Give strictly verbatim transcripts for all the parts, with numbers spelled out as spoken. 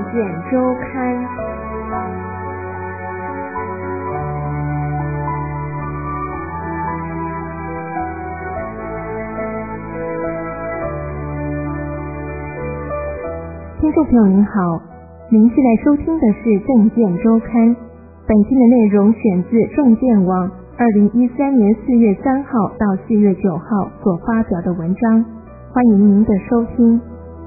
见周刊。听众朋友您好，您现在收听的是政见周刊，本期的内容选自政见网二零一三年四月三号到四月九号所发表的文章，欢迎您的收听。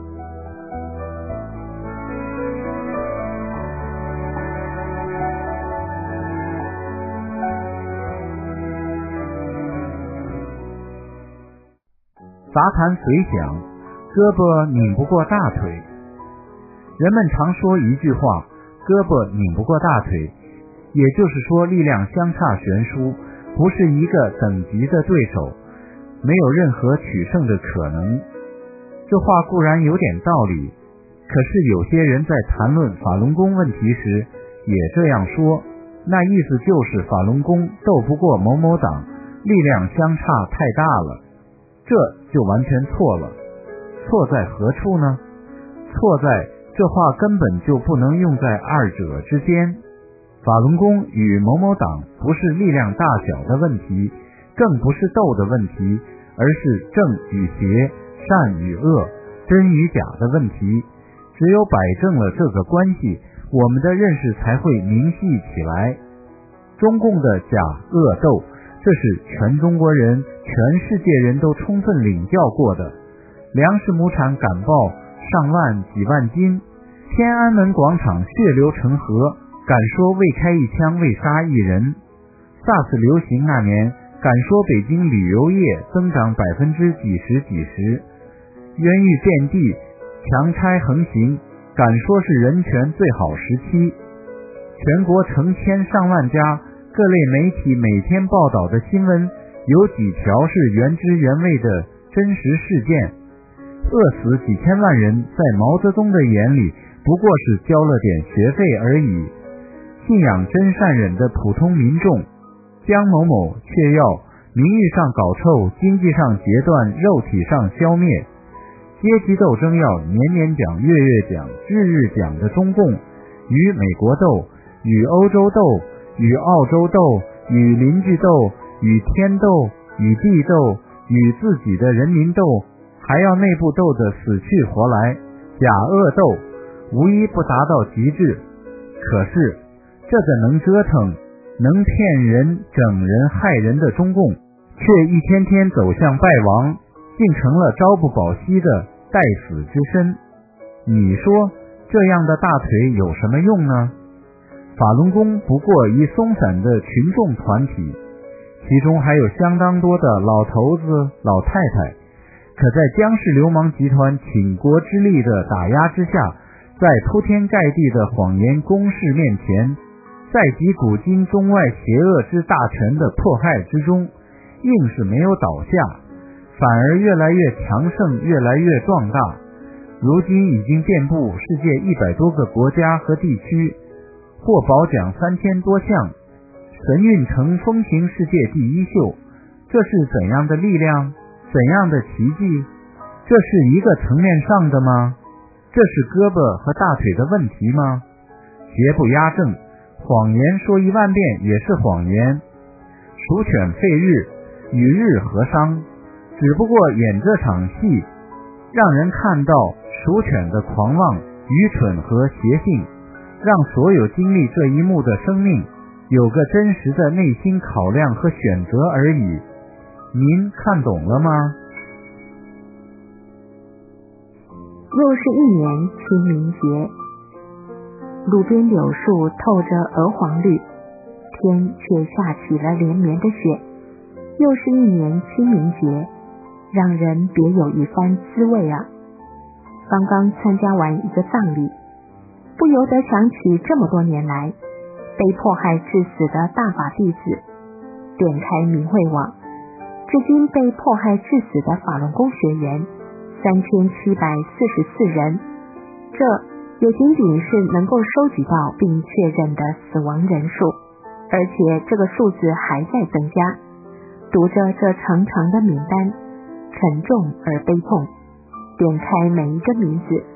杂谈随想，胳膊拧不过大腿。人们常说一句话，胳膊拧不过大腿，也就是说力量相差悬殊，不是一个等级的对手，没有任何取胜的可能。这话固然有点道理，可是有些人在谈论法轮功问题时也这样说，那意思就是法轮功斗不过某某党，力量相差太大了，这就完全错了。错在何处呢？错在这话根本就不能用在二者之间。法轮功与某某党不是力量大小的问题，更不是斗的问题，而是正与邪、善与恶、真与假的问题。只有摆正了这个关系，我们的认识才会明细起来。中共的假恶斗，这是全中国人、全世界人都充分领教过的。粮食亩产敢报上万几万斤，天安门广场血流成河，敢说未开一枪未杀一人。SARS 流行那年，敢说北京旅游业增长百分之几十几十，冤狱遍地，强拆横行，敢说是人权最好时期。全国成千上万家各类媒体每天报道的新闻，有几条是原汁原味的真实事件。饿死几千万人，在毛泽东的眼里不过是交了点学费而已。信仰真善忍的普通民众，江某某却要名誉上搞臭，经济上截断，肉体上消灭。阶级斗争要年年讲、月月讲、日日讲的中共，与美国斗，与欧洲斗，与澳洲斗，与邻居斗，与天斗，与地斗，与自己的人民斗，还要内部斗得死去活来，假恶斗，无一不达到极致。可是这个能折腾、能骗人、整人、害人的中共，却一天天走向败亡，竟成了朝不保夕的待死之身。你说这样的大腿有什么用呢？法轮功不过一松散的群众团体，其中还有相当多的老头子、老太太，可在僵尸流氓集团倾国之力的打压之下，在铺天盖地的谎言攻势面前，在集古今中外邪恶之大权的迫害之中，硬是没有倒下，反而越来越强盛，越来越壮大。如今已经遍布世界一百多个国家和地区，获宝奖三千多项，神韵成风行世界第一秀。这是怎样的力量？怎样的奇迹？这是一个层面上的吗？这是胳膊和大腿的问题吗？邪不压正，谎言说一万遍也是谎言。鼠犬吠日，与日何伤？只不过演这场戏，让人看到鼠犬的狂妄、愚蠢和邪性，让所有经历这一幕的生命有个真实的内心考量和选择而已。您看懂了吗？ 又是一年清明节，路边柳树透着鹅黄绿，天却下起了连绵的雪。又是一年清明节，让人别有一番滋味啊！刚刚参加完一个葬礼，不由得想起这么多年来被迫害致死的大法弟子。点开明慧网，至今被迫害致死的法轮功学员三千七百四十四人，这也仅仅是能够收集到并确认的死亡人数，而且这个数字还在增加。读着这长长的名单，沉重而悲痛。点开每一个名字，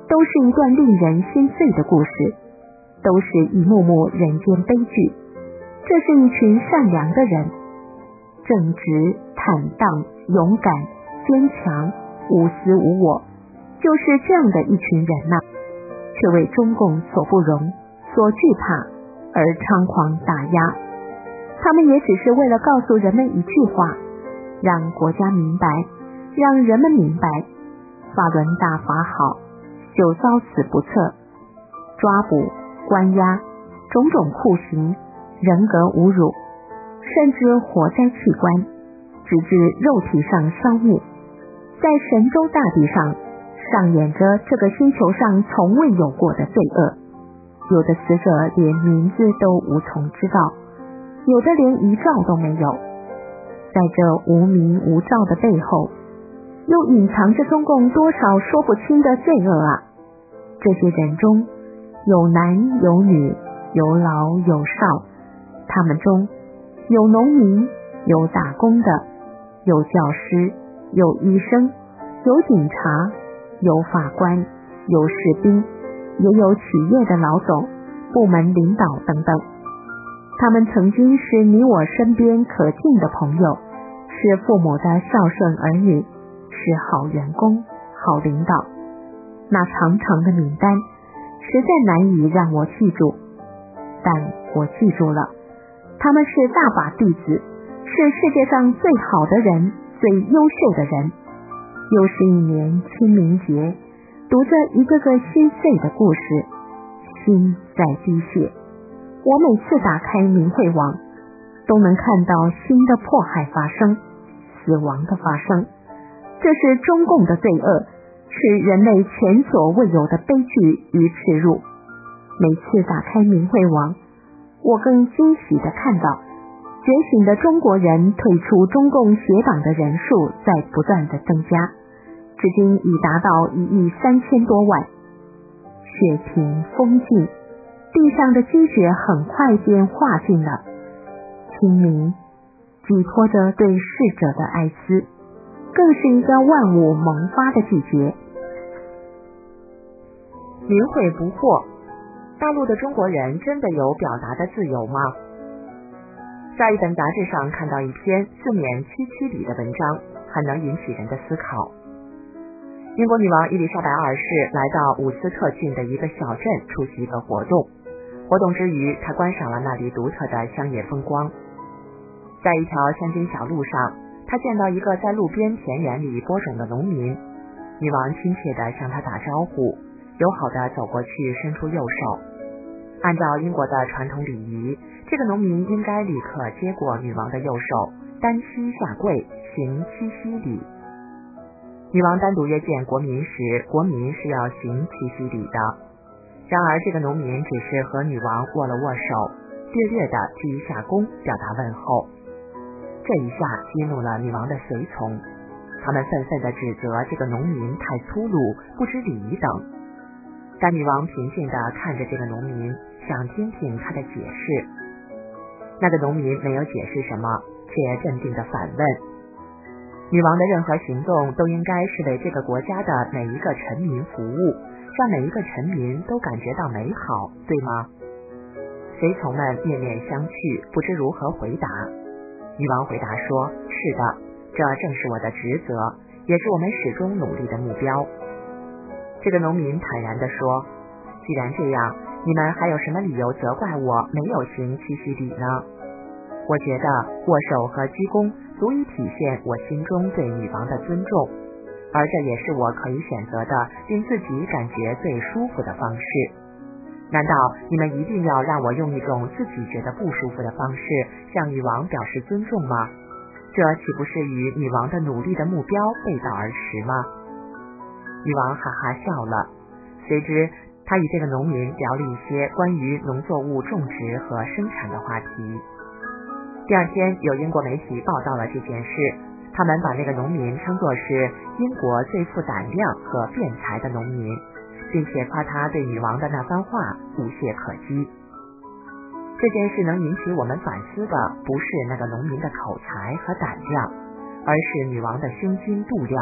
都是一段令人心碎的故事，都是一幕幕人间悲剧。这是一群善良的人，正直、坦荡、勇敢、坚强、无私无我，就是这样的一群人呐、啊，却为中共所不容、所惧怕而猖狂打压。他们也只是为了告诉人们一句话，让国家明白，让人们明白，法轮大法好，就遭此不测，抓捕、关押、种种酷刑、人格侮辱，甚至火灾器官，直至肉体上烧灭，在神州大地上上演着这个星球上从未有过的罪恶。有的死者连名字都无从知道，有的连遗照都没有。在这无名无照的背后，又隐藏着中共多少说不清的罪恶啊！这些人中有男有女，有老有少，他们中有农民，有打工的，有教师，有医生，有警察，有法官，有士兵，也有企业的老总、部门领导等等。他们曾经是你我身边可敬的朋友，是父母的孝顺儿女，是好员工、好领导。那长长的名单实在难以让我记住，但我记住了，他们是大法弟子，是世界上最好的人，最优秀的人。又是一年清明节，读着一个个心碎的故事，心在滴血。我每次打开明慧网，都能看到新的迫害发生，死亡的发生。这是中共的罪恶，是人类前所未有的悲剧与耻辱。每次打开明慧网，我更惊喜地看到，觉醒的中国人退出中共邪党的人数在不断的增加，至今已达到一亿三千多万。血平风静，地上的积雪很快便化尽了。清明寄托着对逝者的哀思，更是一个万物萌发的季节。 明慧不惑，大陆的中国人真的有表达的自由吗？在一本杂志上看到一篇四面七七里的文章，很能引起人的思考。英国女王伊丽莎白二世来到伍斯特郡的一个小镇出席一个活动，活动之余，她观赏了那里独特的乡野风光。在一条乡间小路上，她见到一个在路边田园里播种的农民，女王亲切地向他打招呼，友好地走过去，伸出右手。按照英国的传统礼仪，这个农民应该立刻接过女王的右手，单膝下跪，行七夕礼。女王单独约见国民时，国民是要行七夕礼的。然而这个农民只是和女王握了握手，略略地鞠一下躬，表达问候。这一下激怒了女王的随从，他们愤愤地指责这个农民太粗鲁，不知礼仪等。但女王平静地看着这个农民，想听听他的解释。那个农民没有解释什么，却镇定地反问：女王的任何行动都应该是为这个国家的每一个臣民服务，让每一个臣民都感觉到美好，对吗？随从们面面相觑，不知如何回答。女王回答说：是的，这正是我的职责，也是我们始终努力的目标。这个农民坦然地说：既然这样，你们还有什么理由责怪我没有行七夕礼呢？我觉得握手和鞠躬足以体现我心中对女王的尊重，而这也是我可以选择的令自己感觉最舒服的方式。难道你们一定要让我用一种自己觉得不舒服的方式向女王表示尊重吗？这岂不是与女王的努力的目标背道而驰吗？女王哈哈笑了，随之她与这个农民聊了一些关于农作物种植和生产的话题。第二天，有英国媒体报道了这件事，他们把那个农民称作是英国最富胆量和辩才的农民，并且夸他对女王的那番话无懈可击。这件事能引起我们反思的不是那个农民的口才和胆量，而是女王的胸襟度量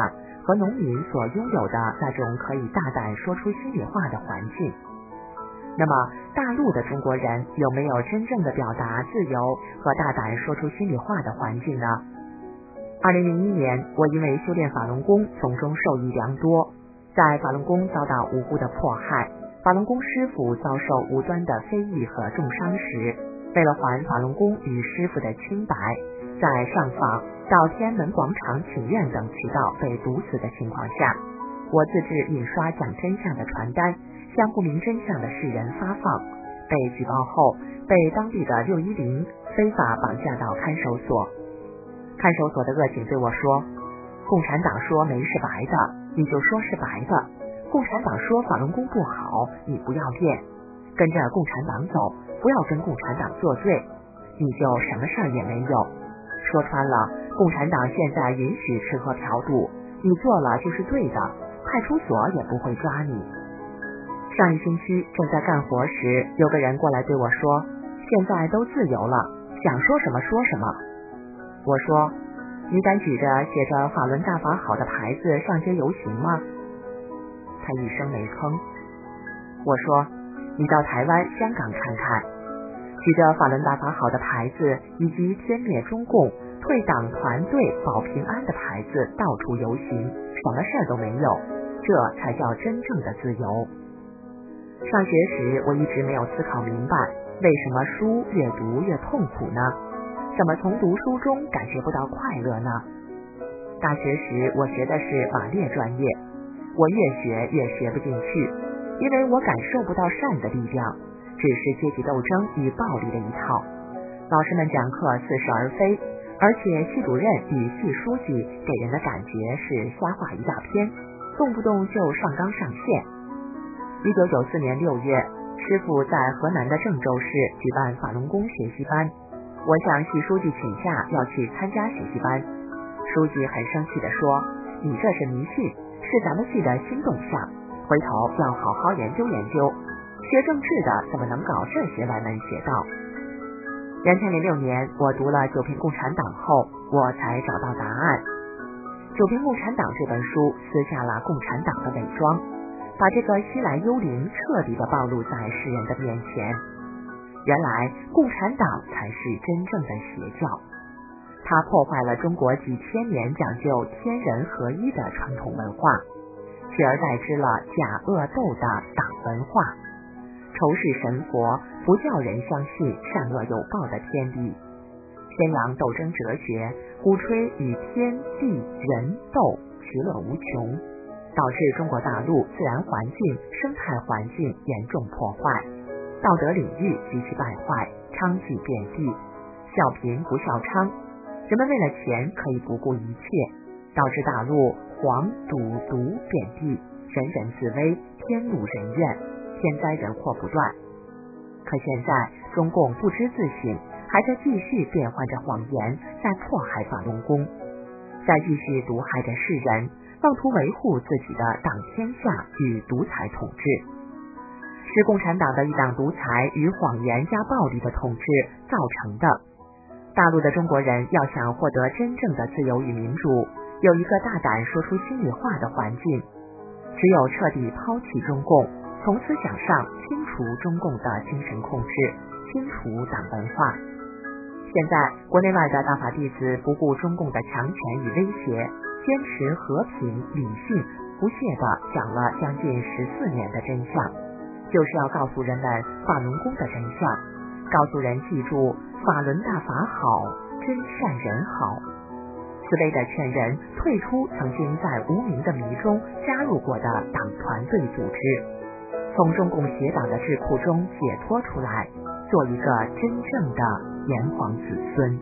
和农民所拥有的那种可以大胆说出心里话的环境。那么，大陆的中国人有没有真正的表达自由和大胆说出心里话的环境呢？二零零一年，我因为修炼法轮功，从中受益良多。在法轮功遭到无辜的迫害，法轮功师傅遭受无端的非议和重伤时，为了还法轮功与师傅的清白，在上访到天安门广场请愿等渠道被堵死的情况下，我自制印刷讲真相的传单，向不明真相的世人发放。被举报后，被当地的六一零非法绑架到看守所。看守所的恶警对我说，共产党说煤是白的，你就说是白的，共产党说法轮功不好，你不要练，跟着共产党走，不要跟共产党作对，你就什么事儿也没有。说穿了，共产党现在允许吃喝嫖赌，你做了就是对的，派出所也不会抓你。上一星期正在干活时，有个人过来对我说，现在都自由了，想说什么说什么。我说，你敢举着写着法轮大法好的牌子上街游行吗？他一声没吭。我说，你到台湾、香港看看，举着法轮大法好的牌子以及歼灭中共、退党团队保平安的牌子到处游行，什么事儿都没有，这才叫真正的自由。上学时我一直没有思考明白，为什么书越读越痛苦呢？怎么从读书中感觉不到快乐呢？大学时我学的是马列专业，我越学越学不进去，因为我感受不到善的力量，只是阶级斗争与暴力的一套。老师们讲课似是而非，而且系主任与系书记给人的感觉是瞎话一大篇，动不动就上纲上线。一九九四年六月，师傅在河南的郑州市举办法轮功学习班，我向系书记请假要去参加学习班。书记很生气地说，你这是迷信，是咱们系的新动向，回头要好好研究研究，学政治的怎么能搞这些歪门邪道。两千零六年，我读了《九评共产党》后，我才找到答案。《九评共产党》这本书撕下了共产党的伪装，把这个西来幽灵彻底的暴露在世人的面前。原来共产党才是真正的邪教，它破坏了中国几千年讲究天人合一的传统文化，取而代之了假恶斗的党文化，仇视神佛，不叫人相信善恶有报的天理，宣扬斗争哲学，鼓吹与天地人斗，其乐无穷，导致中国大陆自然环境、生态环境严重破坏，道德领域极其败坏，娼妓遍地，笑贫不笑娼，人们为了钱可以不顾一切，导致大陆黄赌毒遍地，人人自危，天怒人怨，天灾人祸不断。可现在中共不知自省，还在继续变换着谎言，在迫害法轮功，在继续毒害着世人，妄图维护自己的党天下与独裁统治，是共产党的一党独裁与谎言加暴力的统治造成的。大陆的中国人要想获得真正的自由与民主，有一个大胆说出心里话的环境，只有彻底抛弃中共，从思想上清除中共的精神控制，清除党文化。现在国内外的大法弟子不顾中共的强权与威胁，坚持和平理性，不懈地讲了将近十四年的真相，就是要告诉人们法轮功的真相，告诉人记住法轮大法好，真善人好，慈悲地劝人退出曾经在无名的迷中加入过的党团队组织，从中共邪党的智库中解脱出来，做一个真正的炎黄子孙。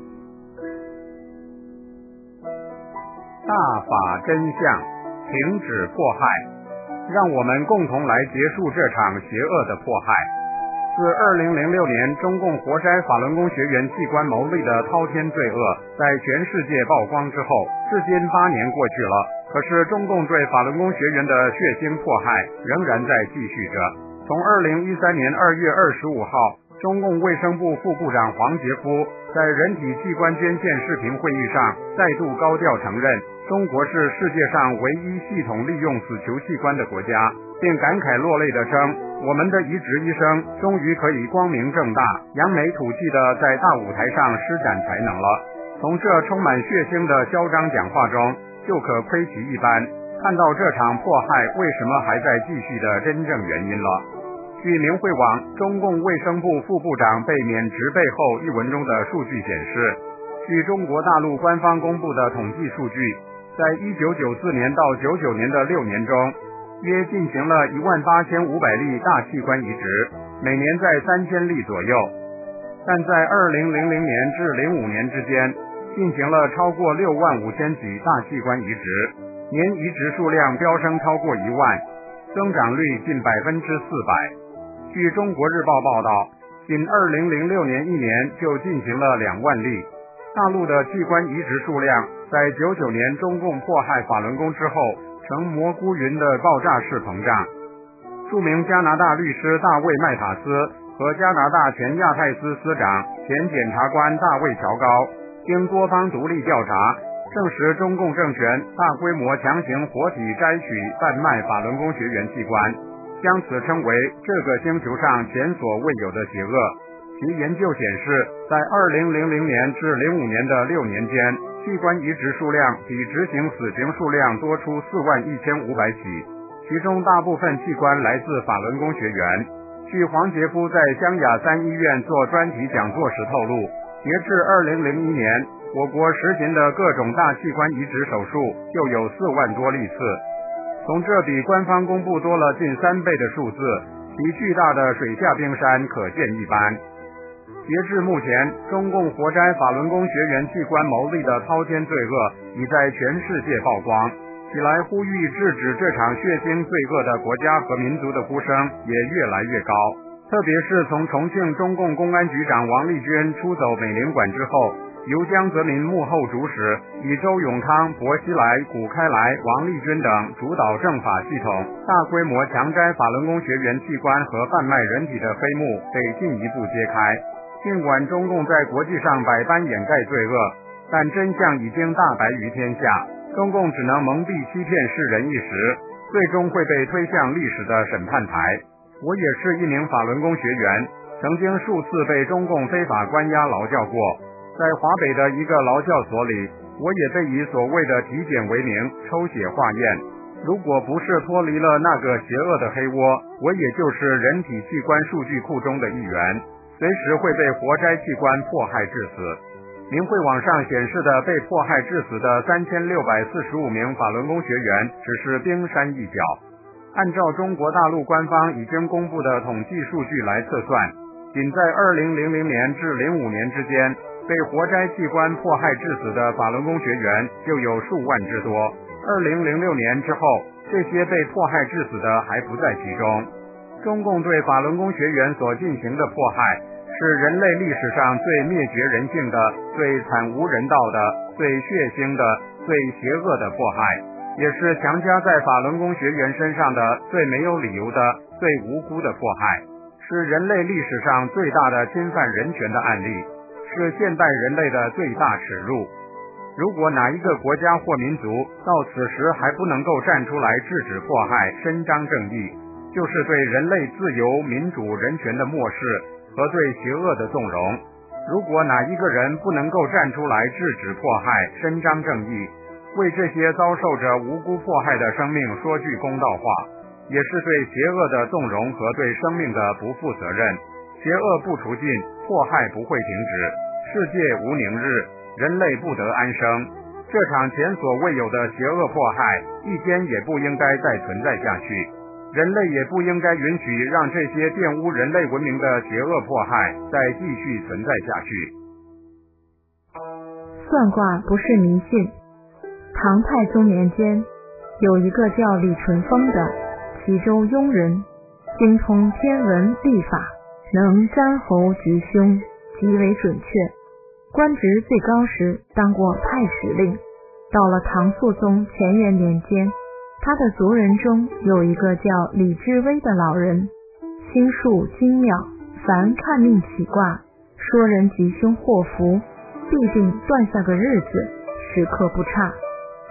大法真相，停止迫害，让我们共同来结束这场邪恶的迫害。自二零零六年中共活摘法轮功学员器官牟利的滔天罪恶在全世界曝光之后，至今八年过去了，可是中共对法轮功学员的血腥迫害仍然在继续着。从二零一三年二月二十五号，中共卫生部副部长黄杰夫在人体器官捐献视频会议上再度高调承认， 中国是世界上唯一系统利用死球器官的国家，并感慨落泪地称，我们的移植医生终于可以光明正大、扬眉吐气地在大舞台上施展才能了。从这充满血腥的嚣张讲话中，就可窥其一斑，看到这场迫害为什么还在继续的真正原因了。据明慧网中共卫生部副部长被免职背后一文中的数据显示，据中国大陆官方公布的统计数据，在一九九四年到九九年的六年中，约进行了一万八千五百例大器官移植，每年在三千例左右。但在二零零零年至零五年之间，进行了超过六万五千起大器官移植，年移植数量飙升超过一万，增长率近百分之四百。据中国日报报道，仅二零零六年一年就进行了两万例。大陆的器官移植数量在九九年中共迫害法轮功之后，呈蘑菇云的爆炸式膨胀。著名加拿大律师大卫麦塔斯和加拿大前亚太司司长、前检察官大卫乔高，经多方独立调查，证实中共政权大规模强行活体摘取、贩卖法轮功学员器官，将此称为这个星球上前所未有的邪恶。其研究显示，在二零零零年至零五年的六年间，器官移植数量比执行死刑数量多出四万一千五百起，其中大部分器官来自法轮功学员。据黄杰夫在湘雅三医院做专题讲座时透露，截至二零零一年，我国实行的各种大器官移植手术就有四万多例次，从这比官方公布多了近三倍的数字，其巨大的水下冰山可见一斑。截至目前，中共活摘法轮功学员器官牟利的滔天罪恶已在全世界曝光，起来呼吁制止这场血腥罪恶的国家和民族的呼声也越来越高。特别是从重庆中共公安局长王立军出走美领馆之后，由江泽民幕后主使，以周永康、薄熙来、谷开来、王立军等主导政法系统，大规模强摘法轮功学员器官和贩卖人体的黑幕被进一步揭开。尽管中共在国际上百般掩盖罪恶，但真相已经大白于天下，中共只能蒙蔽欺骗世人一时，最终会被推向历史的审判台。我也是一名法轮功学员，曾经数次被中共非法关押劳教过。在华北的一个劳教所里，我也被以所谓的体检为名抽血化验。如果不是脱离了那个邪恶的黑窝，我也就是人体器官数据库中的一员，随时会被活摘器官迫害致死。明慧网上显示的被迫害致死的三千六百四十五名法轮功学员只是冰山一角。按照中国大陆官方已经公布的统计数据来测算，仅在二零零零年至零五年之间，被活摘器官迫害致死的法轮功学员就有数万之多。二零零六年之后，这些被迫害致死的还不在其中。中共对法轮功学员所进行的迫害，是人类历史上最灭绝人性的、最惨无人道的、最血腥的、最邪恶的迫害，也是强加在法轮功学员身上的最没有理由的、最无辜的迫害，是人类历史上最大的侵犯人权的案例，是现代人类的最大耻辱。如果哪一个国家或民族到此时还不能够站出来制止迫害、伸张正义，就是对人类自由、民主、人权的漠视和对邪恶的纵容。如果哪一个人不能够站出来制止迫害、伸张正义，为这些遭受着无辜迫害的生命说句公道话，也是对邪恶的纵容和对生命的不负责任。邪恶不除尽，迫害不会停止，世界无宁日，人类不得安生。这场前所未有的邪恶迫害，一天也不应该再存在下去。人类也不应该允许让这些玷污人类文明的邪恶迫害再继续存在下去。 算卦不是迷信。唐太宗年间，有一个叫李淳风的齐州庸人，精通天文历法，能占侯吉凶，极为准确。官职最高时当过太史令。到了唐肃宗乾元年间，他的族人中有一个叫李知微的老人，心术精妙，凡看命起卦，说人吉凶祸福，必定断下个日子，时刻不差。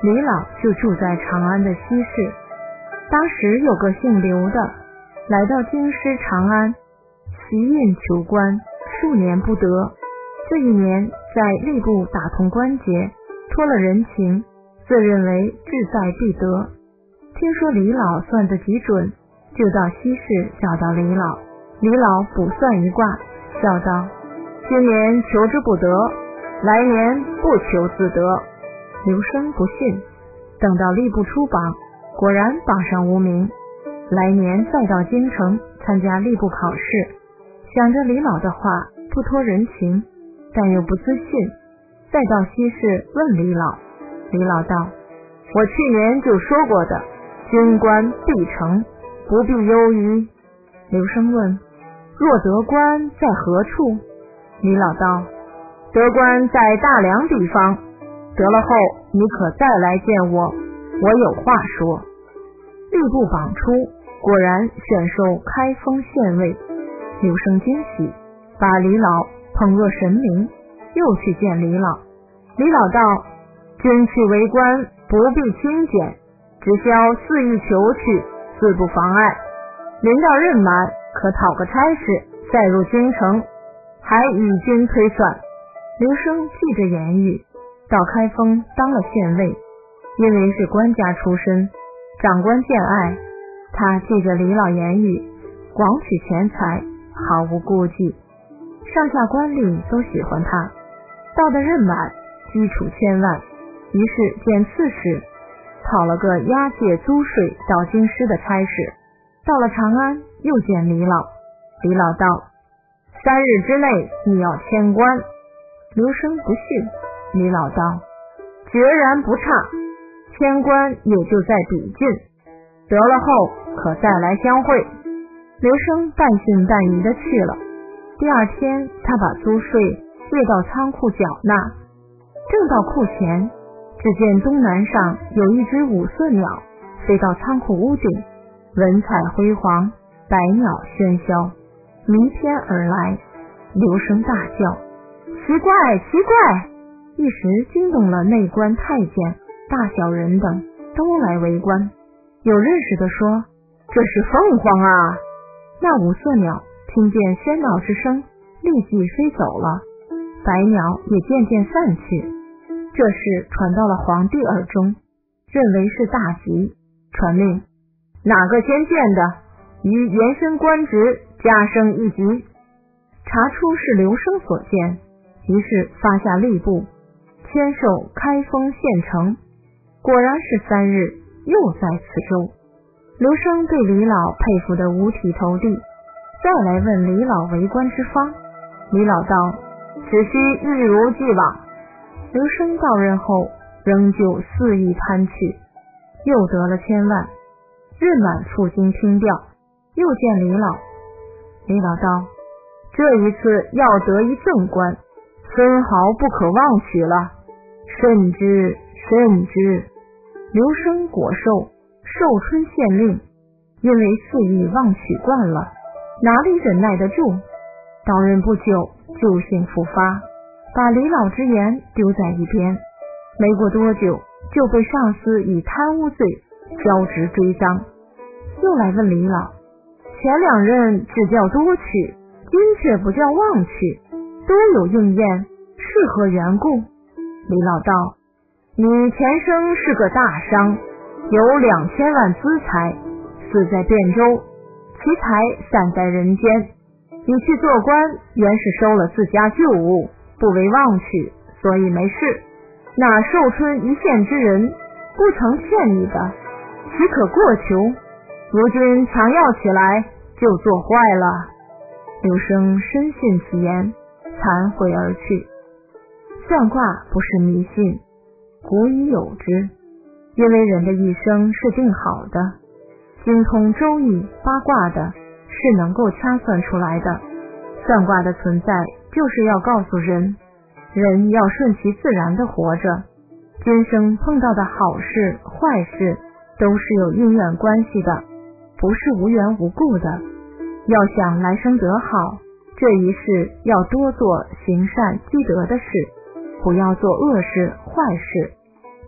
李老就住在长安的西市。当时有个姓刘的来到京师长安，习运求官，数年不得。这一年在吏部打通关节，托了人情，自认为志在必得。听说李老算得极准，就到西市找到李老。李老卜算一卦，笑道：今年求之不得，来年不求自得。刘生不信，等到吏部出榜，果然榜上无名。来年再到京城参加吏部考试，想着李老的话不托人情，但又不自信，再到西市问李老。李老道：我去年就说过的，军官必成，不必忧于。刘生问：若得官在何处？李老道：得官在大梁地方，得了后你可再来见我，我有话说。吏部榜出，果然选授开封县尉。刘生惊喜，把李老捧若神明，又去见李老。李老道：君去为官不必轻简，只消肆意求取，自不妨碍。临到任满，可讨个差事，再入京城，还与君推算。刘生记着言语，到开封当了县尉。因为是官家出身，长官见爱，他记着李老言语，广取钱财，毫无顾忌。上下官吏都喜欢他。到的任满，基础千万，于是见刺史，讨了个押解租税到京师的差事。到了长安，又见李老。李老道：三日之内你要迁官。刘生不信。李老道：决然不差，迁官也就在比近，得了后可再来相会。刘生半信半疑的去了。第二天，他把租税越到仓库缴纳，正到库前，只见东南上有一只五色鸟飞到仓库屋顶，文彩辉煌，百鸟喧嚣，弥天而来。刘生大叫：奇怪奇怪！一时惊动了内官太监、大小人等，都来围观。有认识的说：这是凤凰啊！那五色鸟听见喧闹之声，立即飞走了，百鸟也渐渐散去。这事传到了皇帝耳中，认为是大吉，传令哪个先见的，于延伸官职，加升一级。查出是刘生所见，于是发下吏部，签授开封县城。果然是三日，又在此州。刘生对李老佩服得五体投地，再来问李老为官之方。李老道：只需一如既往。刘生到任后，仍旧肆意攀去，又得了千万。任满赴京听调，又见李老。李老道：这一次要得一正官，分毫不可妄取了，慎之慎之。刘生果受，寿春县令，因为肆意妄取惯了，哪里忍耐得住？到任不久，旧性复发，把李老之言丢在一边。没过多久，就被上司以贪污罪交职追赃。又来问李老：前两任只叫多取，今却不叫妄取，都有应验，是何缘故？李老道：你前生是个大商，有两千万资财，死在汴州，其财散在人间。你去做官，原是收了自家旧物，不为妄取，所以没事。那寿春一县之人，不曾欠你的，岂可过求？如今强要起来，就做坏了。刘生深信其言，惭悔而去。算卦不是迷信，古已有之，因为人的一生是定好的，精通周易八卦的是能够掐算出来的。算卦的存在就是要告诉人，人要顺其自然的活着，今生碰到的好事坏事都是有因缘关系的，不是无缘无故的。要想来生得好，这一世要多做行善积德的事，不要做恶事坏事，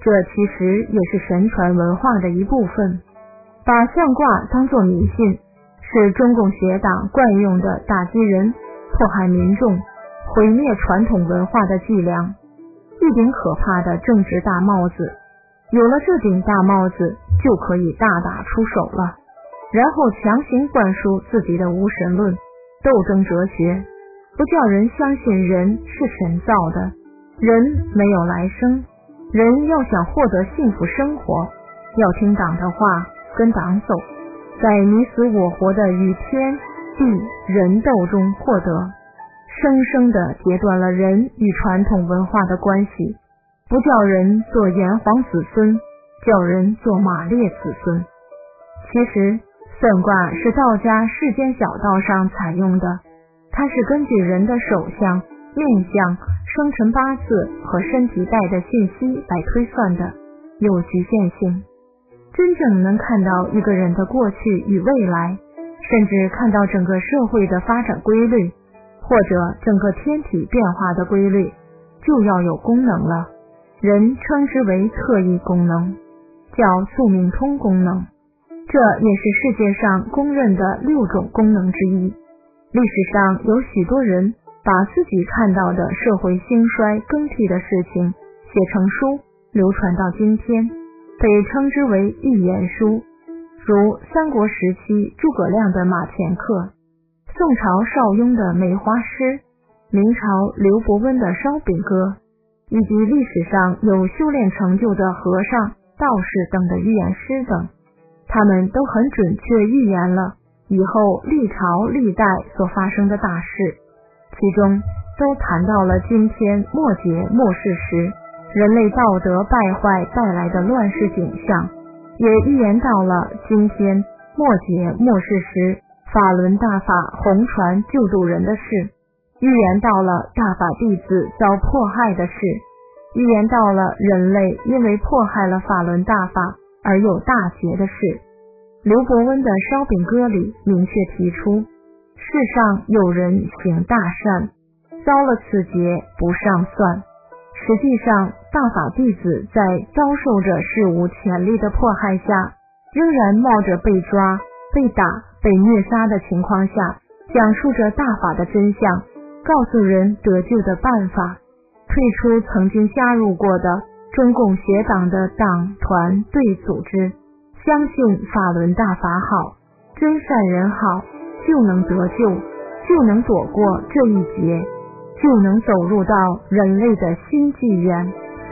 这其实也是神传文化的一部分。把象卦当作迷信，是中共邪党惯用的打击人、迫害民众、毁灭传统文化的伎俩，一顶可怕的政治大帽子。有了这顶大帽子，就可以大打出手了，然后强行灌输自己的无神论、斗争哲学，不叫人相信人是神造的，人没有来生，人要想获得幸福生活，要听党的话，跟党走，在你死我活的与天地人斗中获得，生生地截断了人与传统文化的关系，不叫人做炎黄子孙，叫人做马列子孙。其实算卦是道家世间小道上采用的，它是根据人的手相、面相、生辰八字和身体带的信息来推算的，有局限性。真正能看到一个人的过去与未来，甚至看到整个社会的发展规律，或者整个天体变化的规律，就要有功能了。人称之为特异功能，叫宿命通功能，这也是世界上公认的六种功能之一。历史上有许多人把自己看到的社会兴衰更替的事情写成书，流传到今天，被称之为预言书，如三国时期诸葛亮的《马前课》，宋朝邵雍的《梅花诗》，明朝刘伯温的《烧饼歌》，以及历史上有修炼成就的和尚、道士等的预言诗等。他们都很准确预言了以后历朝历代所发生的大事，其中都谈到了今天末节末世时人类道德败坏带来的乱世景象，也预言到了今天末节末世时法轮大法红传救度人的事，预言到了大法弟子遭迫害的事，预言到了人类因为迫害了法轮大法而有大劫的事。刘伯温的《烧饼歌》里明确提出，世上有人行大善，遭了此劫不上算。实际上大法弟子在遭受着史无前例的迫害下，仍然冒着被抓、被打、被虐杀的情况下，讲述着大法的真相，告诉人得救的办法，退出曾经加入过的中共邪党的党团队组织，相信法轮大法好，真善人好，就能得救，就能躲过这一劫，就能走入到人类的新纪元。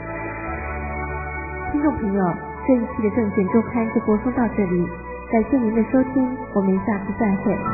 听众朋友，这一期的证券周刊就播送到这里，感谢您的收听，我们下次再会。